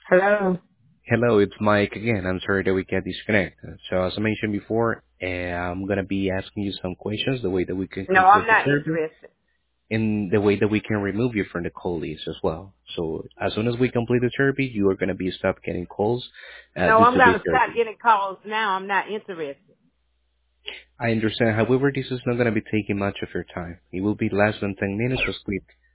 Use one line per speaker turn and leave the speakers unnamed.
Hello.
Hello, it's Mike again. I'm sorry that we get disconnected. So as I mentioned before, I'm gonna be asking you some questions, the way that we can
No, I'm
complete the
not
survey,
interested.
and the way that we can remove you from the call list as well. So as soon as we complete the survey, you are gonna be stopped getting calls
No,
due
I'm
to this
gonna stop
survey.
getting calls now. I'm not interested.
I understand. However, this is not gonna be taking much of your time. It will be less than 10 minutes, just quick.